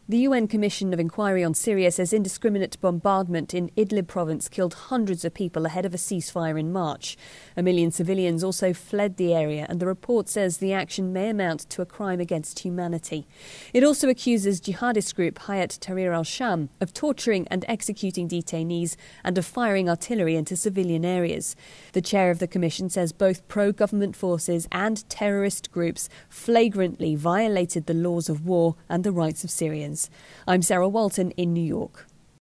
The UN Commission of Inquiry on Syria says indiscriminate bombardment in Idlib province killed hundreds of people ahead of a ceasefire in March. 1 million civilians also fled the area, and the report says the action may amount to a crime against humanity. It also accuses jihadist group Hayat Tahrir al-Sham of torturing and executing detainees and of firing artillery into civilian areas. The chair of the commission says both pro-government forces and terrorist groups flagrantly violated the laws of war and the rights of Syrians. I'm Sarah Walton in New York.